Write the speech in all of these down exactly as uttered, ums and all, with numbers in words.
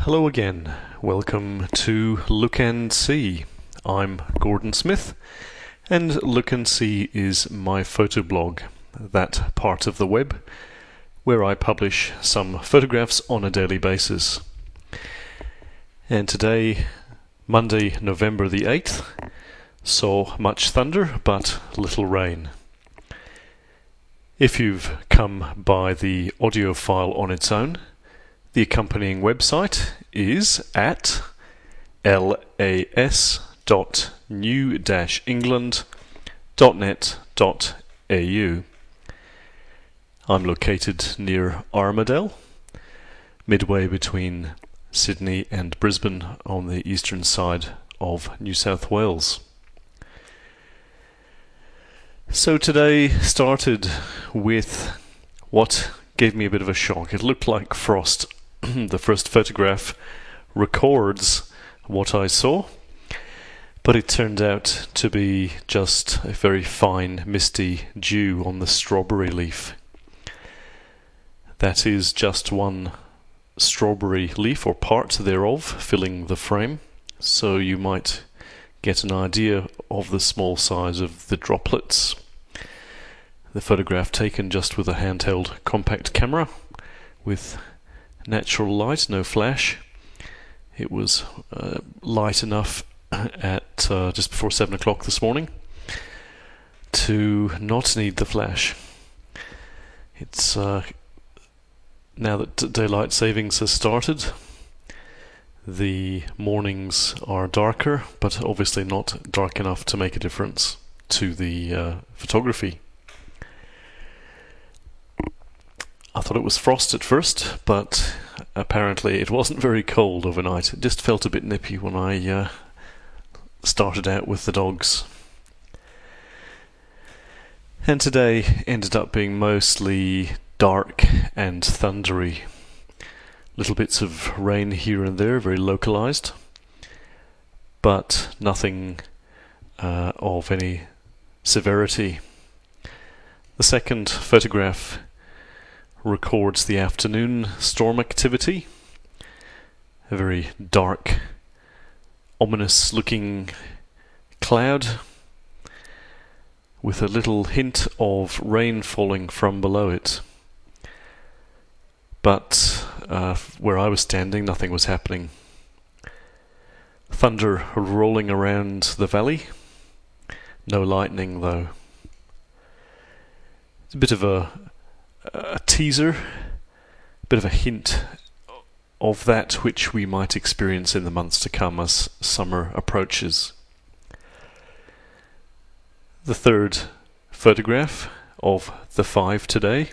Hello again. Welcome to Look and See. I'm Gordon Smith, and Look and See is my photo blog, that part of the web where I publish some photographs on a daily basis. And today, Monday, November the eighth, saw much thunder but little rain. If you've come by the audio file on its own, the accompanying website is at las dot new dash england dot net dot a u. I'm located near Armadale, midway between Sydney and Brisbane on the eastern side of New South Wales. So today started with what gave me a bit of a shock. It looked like frost. The first photograph records what I saw, but it turned out to be just a very fine misty dew on the strawberry leaf. That is just one strawberry leaf or part thereof filling the frame, so you might get an idea of the small size of the droplets. The photograph taken just with a handheld compact camera with natural light, no flash. It was uh, light enough at uh, just before seven o'clock this morning to not need the flash. It's uh, now that daylight savings has started, the mornings are darker, but obviously not dark enough to make a difference to the uh, photography. I thought it was frost at first, but apparently it wasn't very cold overnight. It just felt a bit nippy when I uh, started out with the dogs. And today ended up being mostly dark and thundery. Little bits of rain here and there, very localized, but nothing uh, of any severity. The second photograph records the afternoon storm activity. A very dark, ominous looking cloud with a little hint of rain falling from below it. But uh, where I was standing, nothing was happening. Thunder rolling around the valley. No lightning though. It's a bit of a a teaser, a bit of a hint of that which we might experience in the months to come as summer approaches. The third photograph of the five today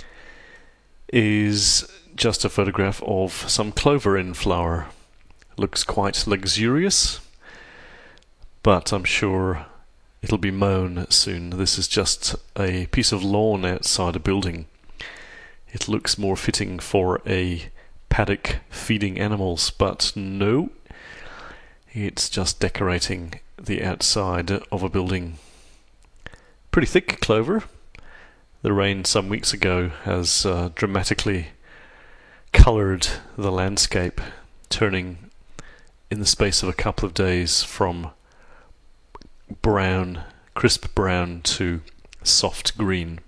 is just a photograph of some clover in flower. Looks quite luxurious, but I'm sure it'll be mown soon. This is just a piece of lawn outside a building. It looks more fitting for a paddock feeding animals, but no, it's just decorating the outside of a building. Pretty thick clover. The rain some weeks ago has uh, dramatically coloured the landscape, turning in the space of a couple of days from brown, crisp brown to soft green.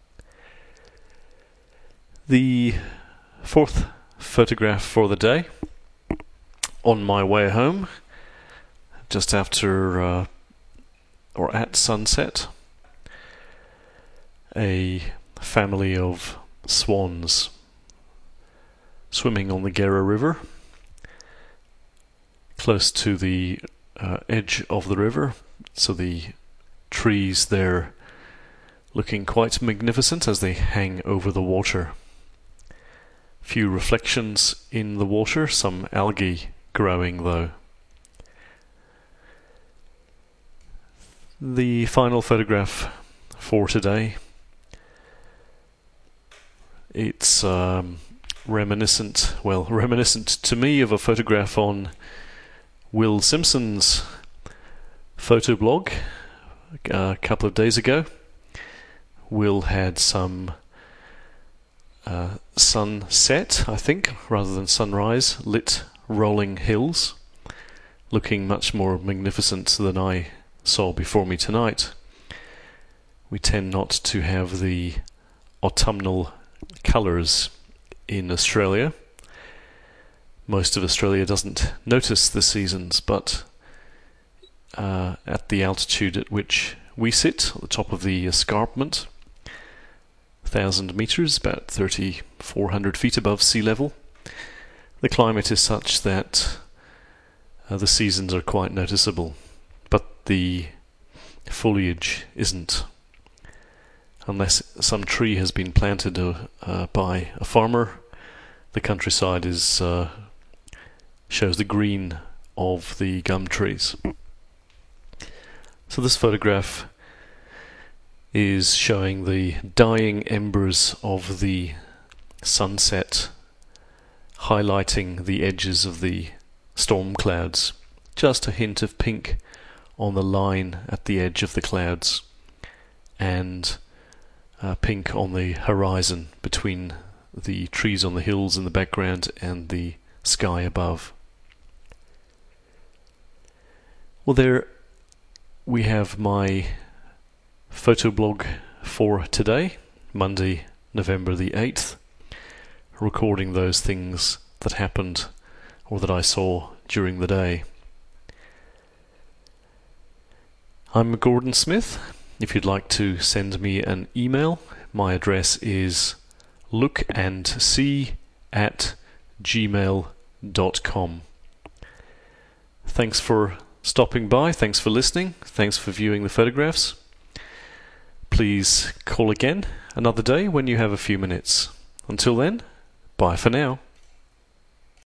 The fourth photograph for the day, on my way home, just after uh, or at sunset, a family of swans swimming on the Gera River, close to the uh, edge of the river, so the trees there looking quite magnificent as they hang over the water. Few reflections in the water, some algae growing though. The final photograph for today, it's um, reminiscent, well, reminiscent to me of a photograph on Will Simpson's photo blog a couple of days ago. Will had some uh, sunset, I think, rather than sunrise, lit rolling hills, looking much more magnificent than I saw before me tonight. We tend not to have the autumnal colours in Australia. Most of Australia doesn't notice the seasons, but uh, at the altitude at which we sit, at the top of the escarpment, one thousand metres, about thirty-four hundred feet above sea level, the climate is such that uh, the seasons are quite noticeable, but the foliage isn't. Unless some tree has been planted uh, uh, by a farmer, the countryside is uh, shows the green of the gum trees. So this photograph is showing the dying embers of the sunset, highlighting the edges of the storm clouds. Just a hint of pink on the line at the edge of the clouds, and uh, pink on the horizon between the trees on the hills in the background and the sky above. Well, there we have my photo blog for today, Monday, November the eighth, recording those things that happened or that I saw during the day. I'm Gordon Smith. If you'd like to send me an email, my address is lookandsee at gmail dot com. Thanks for stopping by, thanks for listening, thanks for viewing the photographs. Please call again another day when you have a few minutes. Until then, bye for now.